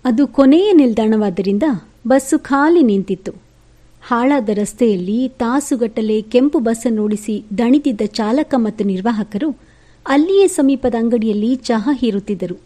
ಅದು ಕೊನೆಯ ನಿಲ್ದಾಣವಾದ್ದರಿಂದ ಬಸ್ಸು ಖಾಲಿ ನಿಂತಿತ್ತು. ಹಾಳಾದ ರಸ್ತೆಯಲ್ಲಿ ತಾಸುಗಟ್ಟಲೆ ಕೆಂಪು ಬಸ್ಸನ್ನೋಡಿಸಿ ದಣಿದಿದ್ದ ಚಾಲಕ ಮತ್ತು ನಿರ್ವಾಹಕರು ಅಲ್ಲಿಯೇ ಸಮೀಪದ ಅಂಗಡಿಯಲ್ಲಿ ಚಹಾ ಹೀರುತ್ತಿದ್ದರು.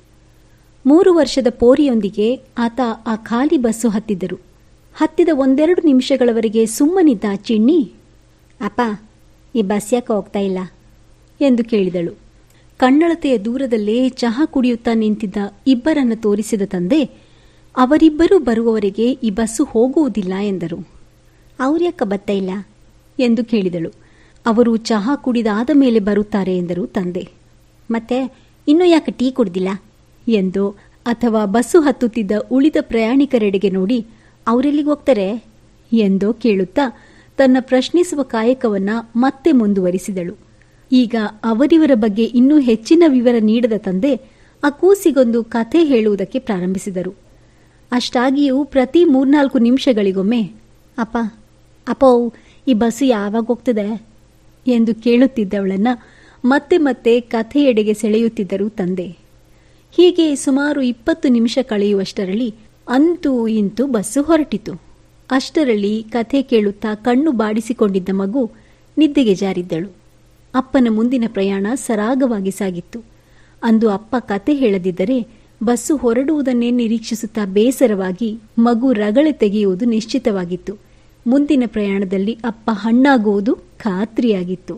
3 ವರ್ಷದ ಪೋರಿಯೊಂದಿಗೆ ಆತ ಆ ಖಾಲಿ ಬಸ್ಸು ಹತ್ತಿದ್ದರು. ಹತ್ತಿದ 1-2 ನಿಮಿಷಗಳವರೆಗೆ ಸುಮ್ಮನಿದ್ದ ಆ ಚಿಣ್ಣಿ, ಅಪ್ಪ, ಈ ಬಸ್ ಯಾಕೆ ಹೋಗ್ತಾ ಇಲ್ಲ ಎಂದು ಕೇಳಿದಳು. ಕಣ್ಣಳತೆಯ ದೂರದಲ್ಲೇ ಚಹಾ ಕುಡಿಯುತ್ತಾ ನಿಂತಿದ್ದ ಇಬ್ಬರನ್ನು ತೋರಿಸಿದ ತಂದೆ, ಅವರಿಬ್ಬರೂ ಬರುವವರೆಗೆ ಈ ಬಸ್ಸು ಹೋಗುವುದಿಲ್ಲ ಎಂದರು. ಅವ್ರ್ಯಾಕ ಬರ್ತಾ ಇಲ್ಲ ಎಂದು ಕೇಳಿದಳು. ಅವರು ಚಹಾ ಕುಡಿದಾದ ಮೇಲೆ ಬರುತ್ತಾರೆ ಎಂದರು ತಂದೆ. ಮತ್ತೆ ಇನ್ನೂ ಯಾಕೆ ಟೀ ಕುಡ್ದಿಲ್ಲ ಎಂದೋ ಅಥವಾ ಬಸ್ಸು ಹತ್ತುತ್ತಿದ್ದ ಉಳಿದ ಪ್ರಯಾಣಿಕರೆಡೆಗೆ ನೋಡಿ ಅವರೆಲ್ಲಿಗೆ ಹೋಗ್ತಾರೆ ಎಂದೋ ಕೇಳುತ್ತಾ ತನ್ನ ಪ್ರಶ್ನಿಸುವ ಕಾಯಕವನ್ನ ಮತ್ತೆ ಮುಂದುವರಿಸಿದಳು. ಈಗ ಅವರಿವರ ಬಗ್ಗೆ ಇನ್ನೂ ಹೆಚ್ಚಿನ ವಿವರ ನೀಡದ ತಂದೆ ಆ ಕೂಸಿಗೊಂದು ಕಥೆ ಹೇಳುವುದಕ್ಕೆ ಪ್ರಾರಂಭಿಸಿದರು. ಅಷ್ಟಾಗಿಯೂ ಪ್ರತಿ 3-4 ನಿಮಿಷಗಳಿಗೊಮ್ಮೆ, ಅಪ್ಪ ಅಪ್ಪೋ, ಈ ಬಸ್ಸು ಯಾವಾಗ ಹೋಗ್ತದೆ ಎಂದು ಕೇಳುತ್ತಿದ್ದವಳನ್ನ ಮತ್ತೆ ಮತ್ತೆ ಕಥೆಯೆಡೆಗೆ ಸೆಳೆಯುತ್ತಿದ್ದರು ತಂದೆ. ಹೀಗೆ ಸುಮಾರು 20 ನಿಮಿಷ ಕಳೆಯುವಷ್ಟರಲ್ಲಿ ಅಂತೂ ಇಂತೂ ಬಸ್ಸು ಹೊರಟಿತು. ಅಷ್ಟರಲ್ಲಿ ಕಥೆ ಕೇಳುತ್ತಾ ಕಣ್ಣು ಬಾಡಿಸಿಕೊಂಡಿದ್ದ ಮಗು ನಿದ್ದೆಗೆ ಜಾರಿದ್ದಳು. ಅಪ್ಪನ ಮುಂದಿನ ಪ್ರಯಾಣ ಸರಾಗವಾಗಿ ಸಾಗಿತ್ತು. ಅಂದು ಅಪ್ಪ ಕತೆ ಹೇಳದಿದ್ದರೆ ಬಸ್ಸು ಹೊರಡುವುದನ್ನೇ ನಿರೀಕ್ಷಿಸುತ್ತಾ ಬೇಸರವಾಗಿ ಮಗು ರಗಳೆ ತೆಗೆಯುವುದು ನಿಶ್ಚಿತವಾಗಿತ್ತು. ಮುಂದಿನ ಪ್ರಯಾಣದಲ್ಲಿ ಅಪ್ಪ ಹಣ್ಣಾಗುವುದು ಖಾತ್ರಿಯಾಗಿತ್ತು.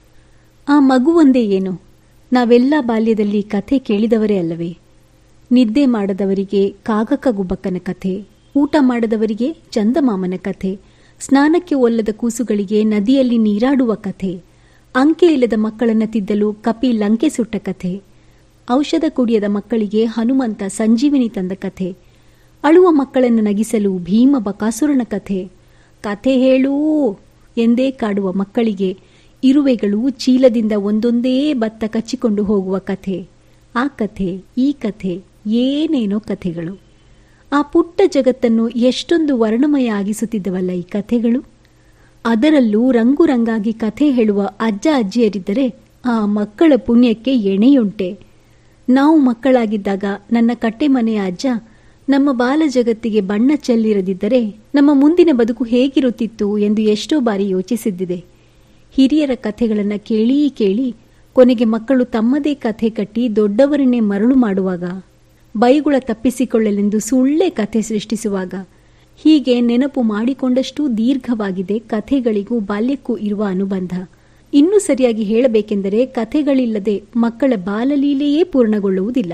ಆ ಮಗುವೊಂದೇ ಏನು, ನಾವೆಲ್ಲ ಬಾಲ್ಯದಲ್ಲಿ ಕಥೆ ಕೇಳಿದವರೇ ಅಲ್ಲವೇ? ನಿದ್ದೆ ಮಾಡದವರಿಗೆ ಕಾಗಕ್ಕ ಗುಬ್ಬಕ್ಕನ ಕಥೆ, ಊಟ ಮಾಡದವರಿಗೆ ಚಂದಮಾಮನ ಕಥೆ, ಸ್ನಾನಕ್ಕೆ ಒಲ್ಲದ ಕೂಸುಗಳಿಗೆ ನದಿಯಲ್ಲಿ ನೀರಾಡುವ ಕಥೆ, ಅಂಕೆ ಇಲ್ಲದ ಮಕ್ಕಳನ್ನು ತಿದ್ದಲು ಕಪಿ ಲಂಕೆ ಸುಟ್ಟ ಕಥೆ, ಔಷಧ ಕುಡಿಯದ ಮಕ್ಕಳಿಗೆ ಹನುಮಂತ ಸಂಜೀವಿನಿ ತಂದ ಕಥೆ, ಅಳುವ ಮಕ್ಕಳನ್ನು ನಗಿಸಲು ಭೀಮ ಬಕಾಸುರನ ಕಥೆ, ಕಥೆ ಹೇಳೂ ಎಂದೇ ಕಾಡುವ ಮಕ್ಕಳಿಗೆ ಇರುವೆಗಳು ಚೀಲದಿಂದ ಒಂದೊಂದೇ ಭತ್ತ ಕಚ್ಚಿಕೊಂಡು ಹೋಗುವ ಕಥೆ, ಆ ಕಥೆ ಈ ಕಥೆ, ಏನೇನೋ ಕಥೆಗಳು. ಆ ಪುಟ್ಟ ಜಗತ್ತನ್ನು ಎಷ್ಟೊಂದು ವರ್ಣಮಯ ಆಗಿಸುತ್ತಿದ್ದವಲ್ಲ ಈ ಕಥೆಗಳು. ಅದರಲ್ಲೂ ರಂಗು ರಂಗಾಗಿ ಕಥೆ ಹೇಳುವ ಅಜ್ಜ ಅಜ್ಜಿಯರಿದ್ದರೆ ಆ ಮಕ್ಕಳ ಪುಣ್ಯಕ್ಕೆ ಎಣೆಯುಂಟೆ. ನಾವು ಮಕ್ಕಳಾಗಿದ್ದಾಗ ನನ್ನ ಕಟ್ಟೆಮನೆಯ ಅಜ್ಜ ನಮ್ಮ ಬಾಲ ಜಗತ್ತಿಗೆ ಬಣ್ಣ ಚೆಲ್ಲಿರದಿದ್ದರೆ ನಮ್ಮ ಮುಂದಿನ ಬದುಕು ಹೇಗಿರುತ್ತಿತ್ತು ಎಂದು ಎಷ್ಟೋ ಬಾರಿ ಯೋಚಿಸಿದ್ದಿದೆ. ಹಿರಿಯರ ಕಥೆಗಳನ್ನು ಕೇಳಿ ಕೇಳಿ ಕೊನೆಗೆ ಮಕ್ಕಳು ತಮ್ಮದೇ ಕಥೆ ಕಟ್ಟಿ ದೊಡ್ಡವರನ್ನೇ ಮರಳು ಮಾಡುವಾಗ, ಬೈಗುಳ ತಪ್ಪಿಸಿಕೊಳ್ಳಲೆಂದು ಸುಳ್ಳೆ ಕಥೆ ಸೃಷ್ಟಿಸುವಾಗ, ಹೀಗೆ ನೆನಪು ಮಾಡಿಕೊಂಡಷ್ಟು ದೀರ್ಘವಾಗಿದೆ ಕಥೆಗಳಿಗೂ ಬಾಲ್ಯಕ್ಕೂ ಇರುವ ಅನುಬಂಧ. ಇನ್ನೂ ಸರಿಯಾಗಿ ಹೇಳಬೇಕೆಂದರೆ ಕಥೆಗಳಿಲ್ಲದೆ ಮಕ್ಕಳ ಬಾಲಲೀಲೆಯೇ ಪೂರ್ಣಗೊಳ್ಳುವುದಿಲ್ಲ.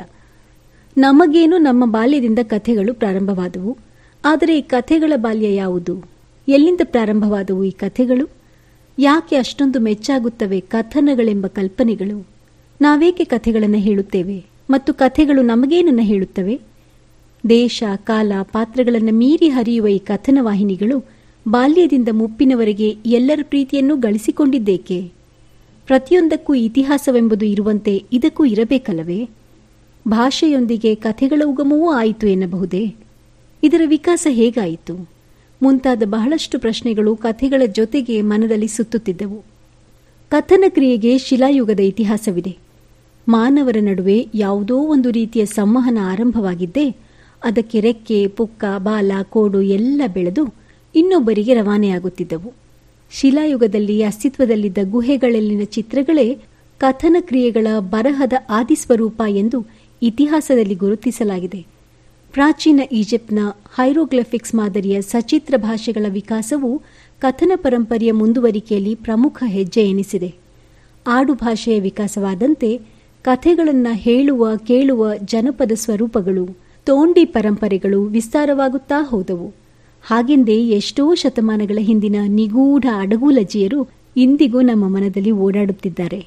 ನಮಗೇನು ನಮ್ಮ ಬಾಲ್ಯದಿಂದ ಕಥೆಗಳು ಪ್ರಾರಂಭವಾದವು. ಆದರೆ ಈ ಕಥೆಗಳ ಬಾಲ್ಯ ಯಾವುದು? ಎಲ್ಲಿಂದ ಪ್ರಾರಂಭವಾದವು ಈ ಕಥೆಗಳು? ಯಾಕೆ ಅಷ್ಟೊಂದು ಮೆಚ್ಚಾಗುತ್ತವೆ ಕಥನಗಳೆಂಬ ಕಲ್ಪನೆಗಳು? ನಾವೇಕೆ ಕಥೆಗಳನ್ನು ಹೇಳುತ್ತೇವೆ ಮತ್ತು ಕಥೆಗಳು ನಮಗೇನನ್ನು ಹೇಳುತ್ತವೆ? ದೇಶ, ಕಾಲ, ಪಾತ್ರಗಳನ್ನು ಮೀರಿ ಹರಿಯುವ ಈ ಕಥನ ವಾಹಿನಿಗಳು ಬಾಲ್ಯದಿಂದ ಮುಪ್ಪಿನವರೆಗೆ ಎಲ್ಲರ ಪ್ರೀತಿಯನ್ನು ಗಳಿಸಿಕೊಂಡಿದ್ದೇಕೆ? ಪ್ರತಿಯೊಂದಕ್ಕೂ ಇತಿಹಾಸವೆಂಬುದು ಇರುವಂತೆ ಇದಕ್ಕೂ ಇರಬೇಕಲ್ಲವೇ? ಭಾಷೆಯೊಂದಿಗೆ ಕಥೆಗಳ ಉಗಮವೂ ಆಯಿತು ಎನ್ನಬಹುದೇ? ಇದರ ವಿಕಾಸ ಹೇಗಾಯಿತು? ಮುಂತಾದ ಬಹಳಷ್ಟು ಪ್ರಶ್ನೆಗಳು ಕಥೆಗಳ ಜೊತೆಗೆ ಮನದಲ್ಲಿ ಸುತ್ತುತ್ತಿದ್ದವು. ಕಥನ ಕ್ರಿಯೆಗೆ ಶಿಲಾಯುಗದ ಇತಿಹಾಸವಿದೆ. ಮಾನವರ ನಡುವೆ ಯಾವುದೋ ಒಂದು ರೀತಿಯ ಸಂವಹನ ಆರಂಭವಾಗಿದ್ದೇ ಅದಕ್ಕೆ ರೆಕ್ಕೆ, ಪುಕ್ಕ, ಬಾಲ, ಕೋಡು ಎಲ್ಲ ಬೆಳೆದು ಇನ್ನೊಬ್ಬರಿಗೆ ರವಾನೆಯಾಗುತ್ತಿದ್ದವು. ಶಿಲಾಯುಗದಲ್ಲಿ ಅಸ್ತಿತ್ವದಲ್ಲಿದ್ದ ಗುಹೆಗಳಲ್ಲಿನ ಚಿತ್ರಗಳೇ ಕಥನ ಕ್ರಿಯೆಗಳ ಬರಹದ ಆದಿಸ್ವರೂಪ ಎಂದು ಇತಿಹಾಸದಲ್ಲಿ ಗುರುತಿಸಲಾಗಿದೆ. ಪ್ರಾಚೀನ ಈಜಿಪ್ಟ್ನ ಹೈರೋಗ್ಲಿಫಿಕ್ಸ್ ಮಾದರಿಯ ಸಚಿತ್ರ ಭಾಷೆಗಳ ವಿಕಾಸವು ಕಥನ ಪರಂಪರೆಯ ಮುಂದುವರಿಕೆಯಲ್ಲಿ ಪ್ರಮುಖ ಹೆಜ್ಜೆ ಎನಿಸಿದೆ. ಆಡು ಭಾಷೆಯ ವಿಕಾಸವಾದಂತೆ ಕಥೆಗಳನ್ನು ಹೇಳುವ ಕೇಳುವ ಜನಪದ ಸ್ವರೂಪಗಳು, ತೋಂಡಿ ಪರಂಪರೆಗಳು ವಿಸ್ತಾರವಾಗುತ್ತಾ ಹೋದವು. ಹಾಗೆಂದೇ ಎಷ್ಟೋ ಶತಮಾನಗಳ ಹಿಂದಿನ ನಿಗೂಢ ಅಡಗುಲಜಿಯರು ಇಂದಿಗೂ ನಮ್ಮ ಮನದಲ್ಲಿ ಓಡಾಡುತ್ತಿದ್ದಾರೆ.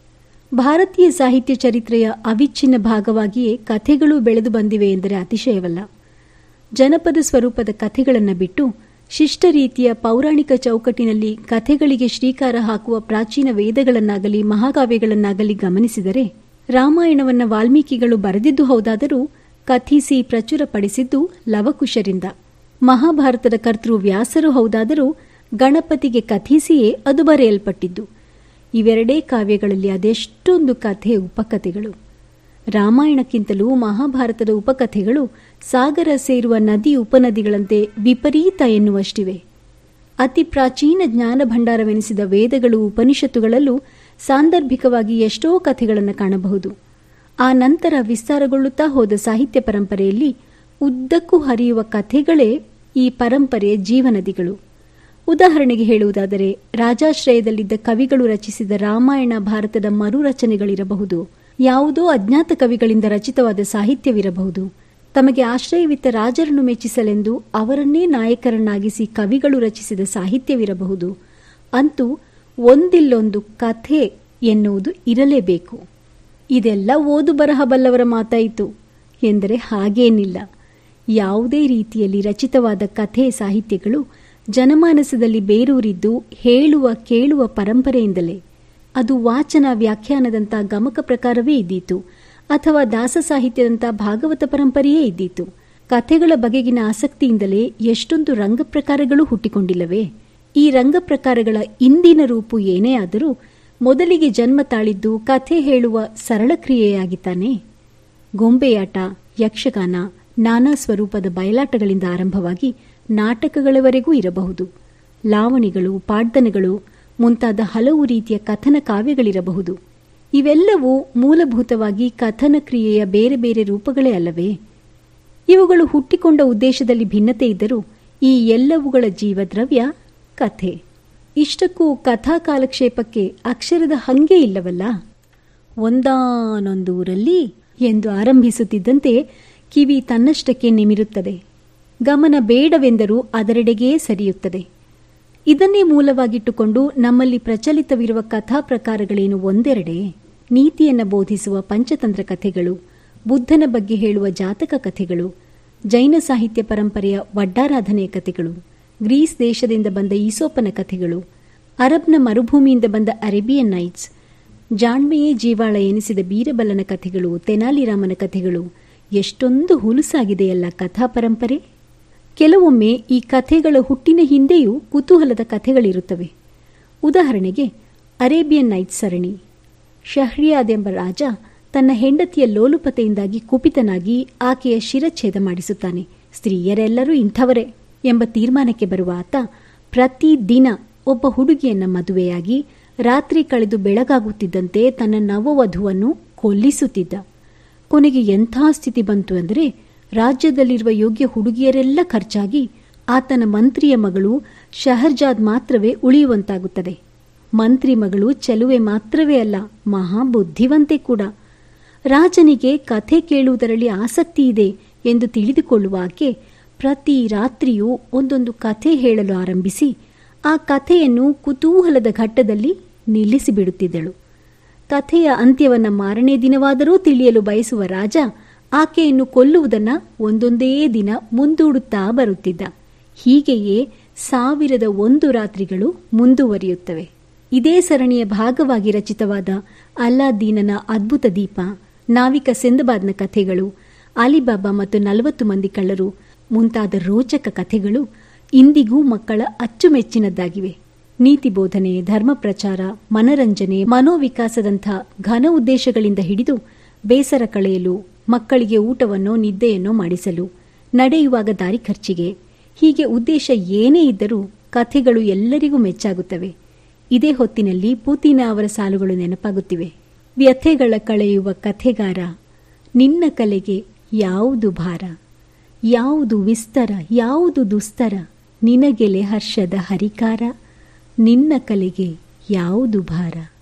ಭಾರತೀಯ ಸಾಹಿತ್ಯ ಚರಿತ್ರೆಯ ಅವಿಚ್ಛಿನ್ನ ಭಾಗವಾಗಿಯೇ ಕಥೆಗಳು ಬೆಳೆದು ಬಂದಿವೆ ಎಂದರೆ ಅತಿಶಯವಲ್ಲ. ಜನಪದ ಸ್ವರೂಪದ ಕಥೆಗಳನ್ನು ಬಿಟ್ಟು ಶಿಷ್ಟ ರೀತಿಯ ಪೌರಾಣಿಕ ಚೌಕಟ್ಟಿನಲ್ಲಿ ಕಥೆಗಳಿಗೆ ಶ್ರೀಕಾರ ಹಾಕುವ ಪ್ರಾಚೀನ ವೇದಗಳನ್ನಾಗಲಿ ಮಹಾಕಾವ್ಯಗಳನ್ನಾಗಲಿ ಗಮನಿಸಿದರೆ, ರಾಮಾಯಣವನ್ನು ವಾಲ್ಮೀಕಿಗಳು ಬರೆದಿದ್ದು ಹೌದಾದರೂ ಕಥಿಸಿ ಪ್ರಚುರಪಡಿಸಿದ್ದು ಲವಕುಶರಿಂದ, ಮಹಾಭಾರತದ ಕರ್ತೃ ವ್ಯಾಸರು ಹೌದಾದರೂ ಗಣಪತಿಗೆ ಕಥಿಸಿಯೇ ಅದು ಬರೆಯಲ್ಪಟ್ಟಿದ್ದು. ಇವೆರಡೇ ಕಾವ್ಯಗಳಲ್ಲಿ ಅದೆಷ್ಟೊಂದು ಕಥೆ ಉಪಕಥೆಗಳು. ರಾಮಾಯಣಕ್ಕಿಂತಲೂ ಮಹಾಭಾರತದ ಉಪಕಥೆಗಳು ಸಾಗರ ಸೇರುವ ನದಿ ಉಪನದಿಗಳಂತೆ ವಿಪರೀತ ಎನ್ನುವಷ್ಟಿವೆ. ಅತಿ ಪ್ರಾಚೀನ ಜ್ಞಾನ ಭಂಡಾರವೆನಿಸಿದ ವೇದಗಳು ಉಪನಿಷತ್ತುಗಳಲ್ಲೂ ಸಾಂದರ್ಭಿಕವಾಗಿ ಎಷ್ಟೋ ಕಥೆಗಳನ್ನು ಕಾಣಬಹುದು. ಆ ನಂತರ ವಿಸ್ತಾರಗೊಳ್ಳುತ್ತಾ ಹೋದ ಸಾಹಿತ್ಯ ಪರಂಪರೆಯಲ್ಲಿ ಉದ್ದಕ್ಕೂ ಹರಿಯುವ ಕಥೆಗಳೇ ಈ ಪರಂಪರೆಯ ಜೀವನದಿಗಳು. ಉದಾಹರಣೆಗೆ ಹೇಳುವುದಾದರೆ, ರಾಜಾಶ್ರಯದಲ್ಲಿದ್ದ ಕವಿಗಳು ರಚಿಸಿದ ರಾಮಾಯಣ ಭಾರತದ ಮರುರಚನೆಗಳಿರಬಹುದು, ಯಾವುದೋ ಅಜ್ಞಾತ ಕವಿಗಳಿಂದ ರಚಿತವಾದ ಸಾಹಿತ್ಯವಿರಬಹುದು, ತಮಗೆ ಆಶ್ರಯವಿತ್ತ ರಾಜರನ್ನು ಮೆಚ್ಚಿಸಲೆಂದು ಅವರನ್ನೇ ನಾಯಕರನ್ನಾಗಿಸಿ ಕವಿಗಳು ರಚಿಸಿದ ಸಾಹಿತ್ಯವಿರಬಹುದು. ಅಂತೂ ಒಂದಿಲ್ಲೊಂದು ಕಥೆ ಎನ್ನುವುದು ಇರಲೇಬೇಕು. ಇದೆಲ್ಲ ಓದು ಬರಹ ಬಲ್ಲವರ ಮಾತಾಯಿತು ಎಂದರೆ ಹಾಗೇನಿಲ್ಲ. ಯಾವುದೇ ರೀತಿಯಲ್ಲಿ ರಚಿತವಾದ ಕಥೆ ಸಾಹಿತ್ಯಗಳು ಜನಮಾನಸದಲ್ಲಿ ಬೇರೂರಿದ್ದು ಹೇಳುವ ಕೇಳುವ ಪರಂಪರೆಯಿಂದಲೇ. ಅದು ವಾಚನ ವ್ಯಾಖ್ಯಾನದಂಥ ಗಮಕ ಪ್ರಕಾರವೇ ಇದ್ದೀತು, ಅಥವಾ ದಾಸ ಸಾಹಿತ್ಯದಂಥ ಭಾಗವತ ಪರಂಪರೆಯೇ ಇದ್ದೀತು. ಕಥೆಗಳ ಬಗೆಗಿನ ಆಸಕ್ತಿಯಿಂದಲೇ ಎಷ್ಟೊಂದು ರಂಗ ಪ್ರಕಾರಗಳು ಹುಟ್ಟಿಕೊಂಡಿಲ್ಲವೇ? ಈ ರಂಗ ಪ್ರಕಾರಗಳ ಇಂದಿನ ರೂಪು ಏನೇ ಆದರೂ ಮೊದಲಿಗೆ ಜನ್ಮ ತಾಳಿದ್ದು ಕಥೆ ಹೇಳುವ ಸರಳ ಕ್ರಿಯೆಯಾಗಿತ್ತಾನೆ. ಗೊಂಬೆಯಾಟ, ಯಕ್ಷಗಾನ, ನಾನಾ ಸ್ವರೂಪದ ಬಯಲಾಟಗಳಿಂದ ಆರಂಭವಾಗಿ ನಾಟಕಗಳವರೆಗೂ ಇರಬಹುದು. ಲಾವಣಿಗಳು, ಪಾಡ್ದನಗಳು ಮುಂತಾದ ಹಲವು ರೀತಿಯ ಕಥನ ಕಾವ್ಯಗಳಿರಬಹುದು. ಇವೆಲ್ಲವೂ ಮೂಲಭೂತವಾಗಿ ಕಥನ ಕ್ರಿಯೆಯ ಬೇರೆ ಬೇರೆ ರೂಪಗಳೇ ಅಲ್ಲವೇ? ಇವುಗಳು ಹುಟ್ಟಿಕೊಂಡ ಉದ್ದೇಶದಲ್ಲಿ ಭಿನ್ನತೆ ಇದ್ದರೂ ಈ ಎಲ್ಲವುಗಳ ಜೀವದ್ರವ್ಯ ಕಥೆ. ಇಷ್ಟಕ್ಕೂ ಕಥಾ ಕಾಲಕ್ಷೇಪಕ್ಕೆ ಅಕ್ಷರದ ಹಂಗೆ ಇಲ್ಲವಲ್ಲ. ಒಂದಾನೊಂದೂರಲ್ಲಿ ಎಂದು ಆರಂಭಿಸುತ್ತಿದ್ದಂತೆ ಕಿವಿ ತನ್ನಷ್ಟಕ್ಕೆ ನಿಮಿರುತ್ತದೆ. ಗಮನ ಬೇಡವೆಂದರೂ ಅದರೆಡೆಗೇ ಸರಿಯುತ್ತದೆ. ಇದನ್ನೇ ಮೂಲವಾಗಿಟ್ಟುಕೊಂಡು ನಮ್ಮಲ್ಲಿ ಪ್ರಚಲಿತವಿರುವ ಕಥಾ ಪ್ರಕಾರಗಳೇನು ಒಂದೆರಡೆ? ನೀತಿಯನ್ನು ಬೋಧಿಸುವ ಪಂಚತಂತ್ರ ಕಥೆಗಳು, ಬುದ್ಧನ ಬಗ್ಗೆ ಹೇಳುವ ಜಾತಕ ಕಥೆಗಳು, ಜೈನ ಸಾಹಿತ್ಯ ಪರಂಪರೆಯ ವಡ್ಡಾರಾಧನೆಯ ಕಥೆಗಳು, ಗ್ರೀಸ್ ದೇಶದಿಂದ ಬಂದ ಈಸೋಪನ ಕಥೆಗಳು, ಅರಬ್ನ ಮರುಭೂಮಿಯಿಂದ ಬಂದ ಅರೇಬಿಯನ್ ನೈಟ್ಸ್, ಜಾಣ್ಮೆಯೇ ಜೀವಾಳ ಎನಿಸಿದ ಬೀರಬಲ್ಲನ ಕಥೆಗಳು, ತೆನಾಲಿರಾಮನ ಕಥೆಗಳು, ಎಷ್ಟೊಂದು ಹುಲುಸಾಗಿದೆಯಲ್ಲ ಕಥಾ ಪರಂಪರೆ. ಕೆಲವೊಮ್ಮೆ ಈ ಕಥೆಗಳ ಹುಟ್ಟಿನ ಹಿಂದೆಯೂ ಕುತೂಹಲದ ಕಥೆಗಳಿರುತ್ತವೆ. ಉದಾಹರಣೆಗೆ ಅರೇಬಿಯನ್ ನೈಟ್ಸ್ ಸರಣಿ. ಶಹ್ರಿಯಾದ್ ಎಂಬ ರಾಜ ತನ್ನ ಹೆಂಡತಿಯ ಲೋಲುಪತೆಯಿಂದಾಗಿ ಕುಪಿತನಾಗಿ ಆಕೆಯ ಶಿರಚ್ಛೇದ ಮಾಡಿಸುತ್ತಾನೆ. ಸ್ತ್ರೀಯರೆಲ್ಲರೂ ಇಂಥವರೇ ಎಂಬ ತೀರ್ಮಾನಕ್ಕೆ ಬರುವ ಆತ ಪ್ರತಿದಿನ ಒಬ್ಬ ಹುಡುಗಿಯನ್ನ ಮದುವೆಯಾಗಿ ರಾತ್ರಿ ಕಳೆದು ಬೆಳಗಾಗುತ್ತಿದ್ದಂತೆ ತನ್ನ ನವವಧುವನ್ನು ಕೊಲ್ಲಿಸುತ್ತಿದ್ದ. ಕೊನೆಗೆ ಎಂಥ ಸ್ಥಿತಿ ಬಂತು ಅಂದರೆ, ರಾಜ್ಯದಲ್ಲಿರುವ ಯೋಗ್ಯ ಹುಡುಗಿಯರೆಲ್ಲ ಖರ್ಚಾಗಿ ಆತನ ಮಂತ್ರಿಯ ಮಗಳು ಶಹರ್ಜಾದ್ ಮಾತ್ರವೇ ಉಳಿಯುವಂತಾಗುತ್ತದೆ. ಮಂತ್ರಿ ಮಗಳು ಚೆಲುವೆ ಮಾತ್ರವೇ ಅಲ್ಲ, ಮಹಾಬುದ್ಧಿವಂತೆ ಕೂಡ. ರಾಜನಿಗೆ ಕಥೆ ಕೇಳುವುದರಲ್ಲಿ ಆಸಕ್ತಿ ಇದೆ ಎಂದು ತಿಳಿದುಕೊಳ್ಳುವ ಆಕೆ ಪ್ರತಿ ರಾತ್ರಿಯೂ ಒಂದೊಂದು ಕಥೆ ಹೇಳಲು ಆರಂಭಿಸಿ ಆ ಕಥೆಯನ್ನು ಕುತೂಹಲದ ಘಟ್ಟದಲ್ಲಿ ನಿಲ್ಲಿಸಿಬಿಡುತ್ತಿದ್ದಳು. ಕಥೆಯ ಅಂತ್ಯವನ್ನು ಮಾರನೇ ದಿನವಾದರೂ ತಿಳಿಯಲು ಬಯಸುವ ರಾಜ ಆಕೆಯನ್ನು ಕೊಲ್ಲುವುದನ್ನು ಒಂದೊಂದೇ ದಿನ ಮುಂದೂಡುತ್ತಾ ಬರುತ್ತಿದ್ದ. ಹೀಗೆಯೇ 1001 ರಾತ್ರಿಗಳು ಮುಂದುವರಿಯುತ್ತವೆ. ಇದೇ ಸರಣಿಯ ಭಾಗವಾಗಿ ರಚಿತವಾದ ಅಲ್ಲಾದ್ದೀನನ ಅದ್ಭುತ ದೀಪ, ನಾವಿಕ ಸಿಂದಬಾದ್ನ ಕಥೆಗಳು, ಅಲಿಬಾಬಾ ಮತ್ತು 40 ಮಂದಿ ಕಳ್ಳರು ಮುಂತಾದ ರೋಚಕ ಕಥೆಗಳು ಇಂದಿಗೂ ಮಕ್ಕಳ ಅಚ್ಚುಮೆಚ್ಚಿನದ್ದಾಗಿವೆ. ನೀತಿ ಬೋಧನೆ, ಧರ್ಮ ಪ್ರಚಾರ, ಮನರಂಜನೆ, ಮನೋವಿಕಾಸದಂಥ ಘನ ಉದ್ದೇಶಗಳಿಂದ ಹಿಡಿದು ಬೇಸರ ಕಳೆಯಲು, ಮಕ್ಕಳಿಗೆ ಊಟವನ್ನೋ ನಿದ್ದೆಯನ್ನೋ ಮಾಡಿಸಲು, ನಡೆಯುವಾಗ ದಾರಿ ಖರ್ಚಿಗೆ, ಹೀಗೆ ಉದ್ದೇಶ ಏನೇ ಇದ್ದರೂ ಕಥೆಗಳು ಎಲ್ಲರಿಗೂ ಮೆಚ್ಚಾಗುತ್ತವೆ. ಇದೇ ಹೊತ್ತಿನಲ್ಲಿ ಪೂತಿನ ಅವರ ಸಾಲುಗಳು ನೆನಪಾಗುತ್ತಿವೆ. ವ್ಯಥೆಗಳ ಕಳೆಯುವ ಕಥೆಗಾರ, ನಿನ್ನ ಕಲೆಗೆ ಯಾವುದು ಭಾರ, ಯಾವುದು ವಿಸ್ತರ, ಯಾವುದು ದುಸ್ತರ, ನಿನಗೆಲೆ ಹರ್ಷದ ಹರಿಕಾರ, ನಿನ್ನ ಕಲೆಗೆ ಯಾವುದು ಭಾರ.